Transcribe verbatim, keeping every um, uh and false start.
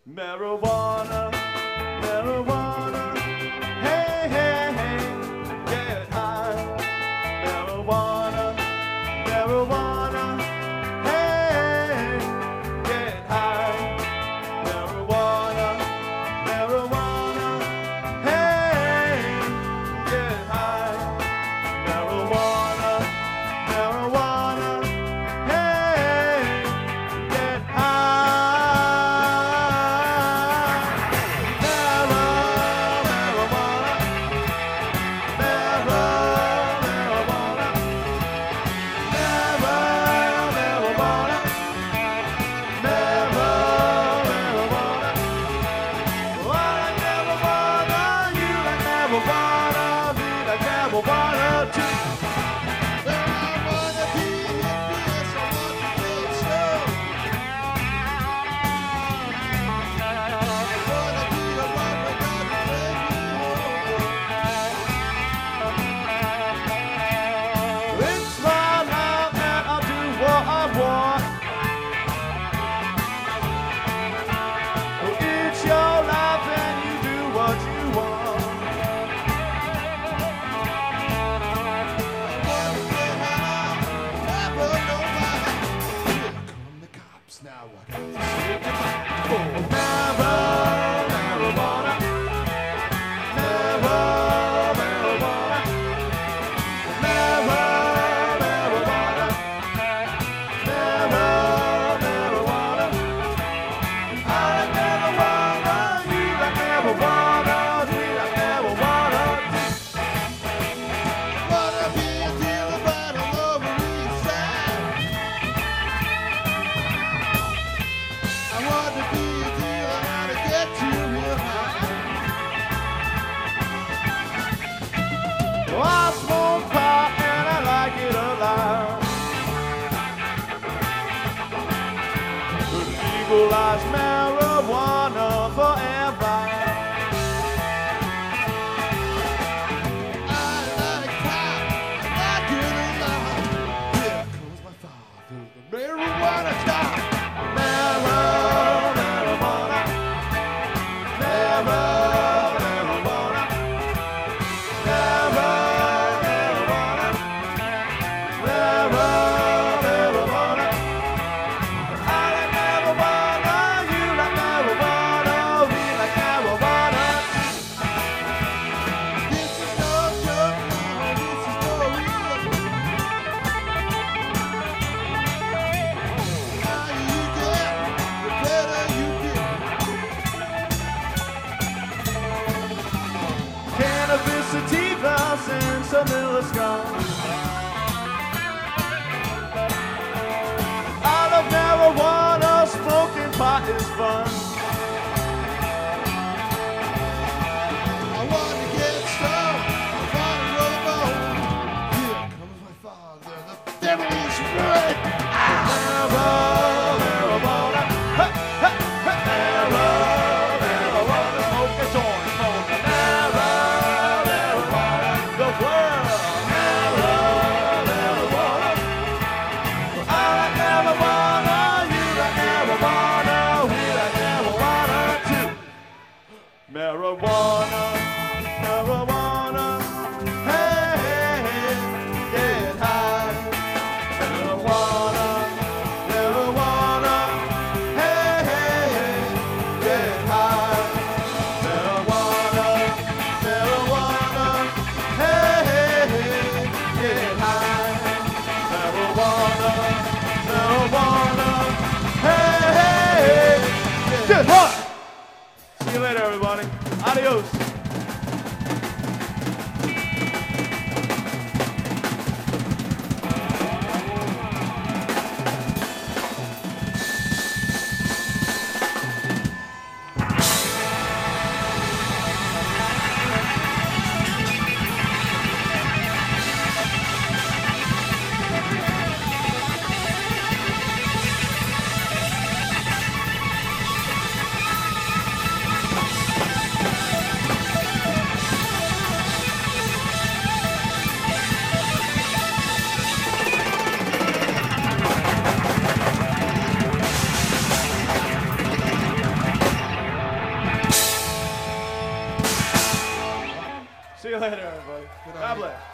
Marijuana, marijuana, hey, hey, hey, get high. Marijuana, marijuana, hey, get high. Marijuana, marijuana, hey, get high. Marijuana, marijuana, hey, get high. Legalize marijuana forever. I like pop, I like it a lot. Here comes my father, the marijuana star. Marijuana, marijuana, marijuana, marijuana, marijuana, marijuana. Sativas and some Illuscon. I love marijuana, smoking pot is fun. I want to get stoned, I want to roll a bone. Here comes my father, the devil is right. Marijuana, marijuana, ha, ha, ha, marijuana, marijuana, smoke a joint, smoke a marijuana. The world, marijuana, marijuana. I like marijuana, you like marijuana, we like marijuana too. Marijuana, marijuana, hey, hey, hey, get high. Marijuana, marijuana, hey, hey, hey, get high. Marijuana, marijuana. Get high, marijuana, marijuana, hey, hey, get high. See you later, everybody. Adios. See you later, everybody. Good God night. bless.